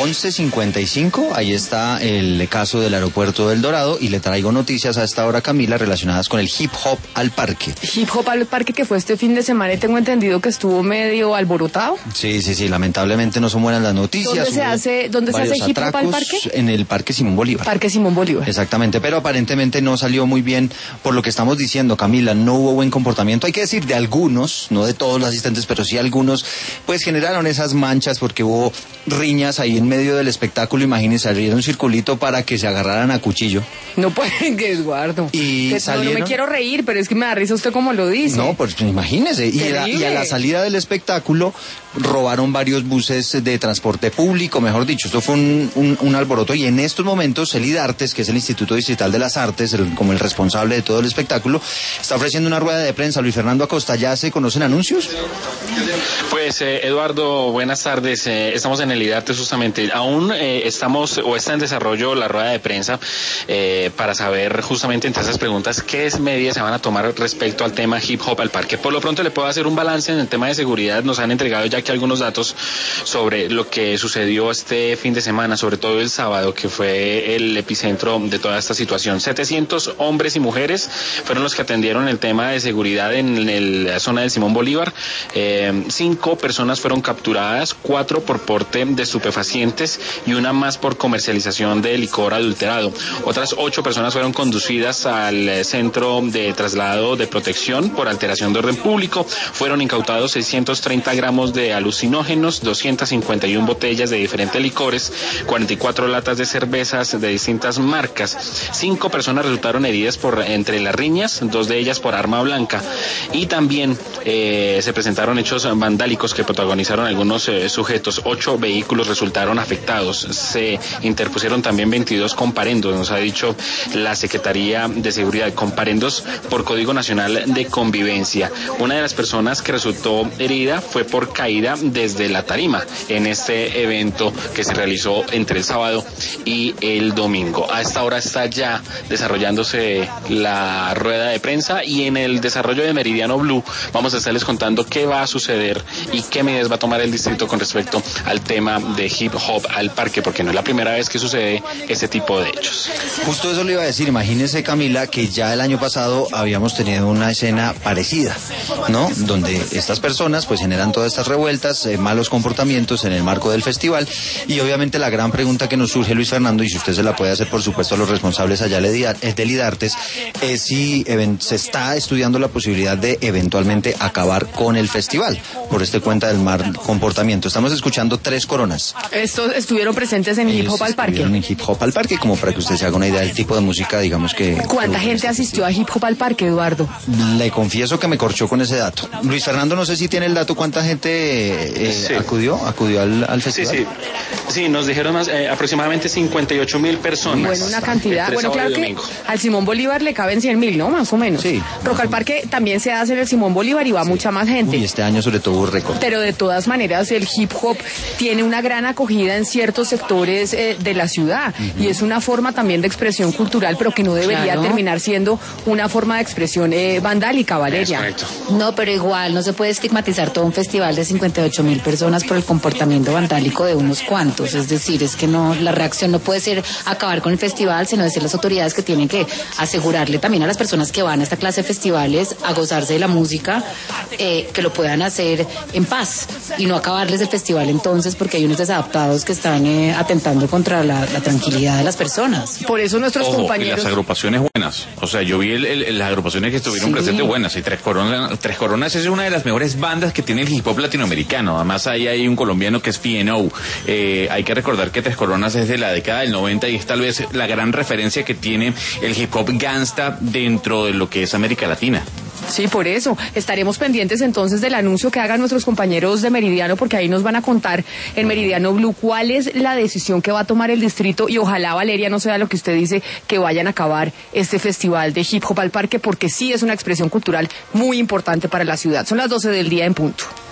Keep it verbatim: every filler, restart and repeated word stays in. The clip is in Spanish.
once cincuenta y cinco, ahí está el caso del aeropuerto del Dorado y le traigo noticias a esta hora, Camila, relacionadas con el hip hop al parque. Hip hop al parque que fue este fin de semana y tengo entendido que estuvo medio alborotado. Sí, sí, sí, lamentablemente no son buenas las noticias. ¿Dónde se hace, dónde se hace hip hop al parque? En el Parque Simón Bolívar. Parque Simón Bolívar. Exactamente, pero aparentemente no salió muy bien por lo que estamos diciendo, Camila, no hubo buen comportamiento, hay que decir de algunos, no de todos los asistentes, pero sí algunos, pues generaron esas manchas porque hubo riñas ahí en medio del espectáculo, imagínense, abrieron un circulito para que se agarraran a cuchillo. No pueden, que Eduardo. Y que salieron... No, no me quiero reír, pero es que me da risa usted como lo dice. No, pues imagínese, y, la, y a la salida del espectáculo robaron varios buses de transporte público, mejor dicho, esto fue un, un, un alboroto, y en estos momentos el IDARTES, que es el Instituto Distrital de las Artes, el, como el responsable de todo el espectáculo, está ofreciendo una rueda de prensa. Luis Fernando Acosta, ¿ya se conocen anuncios? Pues eh, Eduardo, buenas tardes, eh, estamos en el IDARTES justamente, aún eh, estamos o está en desarrollo la rueda de prensa eh, para saber justamente entre esas preguntas qué medidas se van a tomar respecto al tema hip hop al parque. Por lo pronto le puedo hacer un balance en el tema de seguridad, nos han entregado ya que algunos datos sobre lo que sucedió este fin de semana, sobre todo el sábado, que fue el epicentro de toda esta situación. setecientos hombres y mujeres fueron los que atendieron el tema de seguridad en el, la zona del Simón Bolívar. Eh, cinco personas fueron capturadas, cuatro por porte de estupefacientes y una más por comercialización de licor adulterado. Otras ocho personas fueron conducidas al centro de traslado de protección por alteración de orden público. Fueron incautados seiscientos treinta gramos de alucinógenos, doscientas cincuenta y una botellas de diferentes licores, cuarenta y cuatro latas de cervezas de distintas marcas. Cinco personas resultaron heridas por entre las riñas, dos de ellas por arma blanca, y también eh, se presentaron hechos vandálicos que protagonizaron algunos eh, sujetos. Ocho vehículos resultaron afectados. Se interpusieron también veintidós comparendos, nos ha dicho la Secretaría de Seguridad, comparendos por Código Nacional de Convivencia. Una de las personas que resultó herida fue por caída desde la tarima en este evento que se realizó entre el sábado y el domingo. A esta hora está ya desarrollándose la rueda de prensa y en el desarrollo de Meridiano Blue vamos a estarles contando qué va a suceder y qué medidas va a tomar el distrito con respecto al tema de hip hop al parque, porque no es la primera vez que sucede este tipo de hechos. Justo eso le iba a decir, imagínese, Camila, que ya el año pasado habíamos tenido una escena parecida, ¿no? Donde estas personas pues generan todas estas revueltas, eh, malos comportamientos en el marco del festival, y obviamente la gran pregunta que nos surge, Luis Fernando, y si usted se la puede hacer por supuesto a los responsables allá del IDARTES, es si se está estudiando la posibilidad de eventualmente acabar con el festival por este cuenta del mal comportamiento. Estamos escuchando Tres Coronas. Estos estuvieron presentes en Hip Hop al Parque. Estuvieron en Hip Hop al Parque, como para que usted se haga una idea del tipo de música, digamos que... ¿Cuánta gente asistió a Hip Hop al Parque, Eduardo? Le confieso que me corchó con ese dato. Luis Fernando, no sé si tiene el dato, ¿cuánta gente eh, sí. acudió acudió al, al festival? Sí, sí. Sí, nos dijeron más, eh, aproximadamente cincuenta y ocho mil personas. Bueno, una cantidad. Bueno, claro que al Simón Bolívar le caben cien mil, ¿no? Más o menos. Sí. Rock al Parque también se hace en el Simón Bolívar y va sí. mucha más gente. Y este año sobre todo hubo récord. Pero de todas maneras el hip hop tiene una gran acogida en ciertos sectores eh, de la ciudad uh-huh. y es una forma también de expresión cultural, pero que no debería claro. terminar siendo una forma de expresión eh, vandálica, Valeria. No, pero igual no se puede estigmatizar todo un festival de cincuenta y ocho mil personas por el comportamiento vandálico de unos cuantos. Es decir, es que no, la reacción no puede ser acabar con el festival, sino de ser las autoridades que tienen que asegurarle también a las personas que van a esta clase de festivales a gozarse de la música, eh, que lo puedan hacer en paz y no acabarles el festival entonces, porque hay unos desadaptados que están eh, atentando contra la, la tranquilidad de las personas. Por eso nuestros Ojo, compañeros... y las agrupaciones buenas, o sea, yo vi el, el, las agrupaciones que estuvieron sí. presentes buenas, y Tres Coronas, Tres Coronas es una de las mejores bandas que tiene el hip hop latinoamericano. Además ahí hay un colombiano que es P N O. Eh, hay que recordar que Tres Coronas es de la década del noventa y es tal vez la gran referencia que tiene el hip hop gangsta dentro de lo que es América Latina. Sí, por eso. Estaremos pendientes entonces del anuncio que hagan nuestros compañeros de Meridiano, porque ahí nos van a contar en Meridiano Blue cuál es la decisión que va a tomar el distrito, y ojalá, Valeria, no sea lo que usted dice, que vayan a acabar este festival de hip hop al parque, porque sí es una expresión cultural muy importante para la ciudad. Son las doce del día en punto.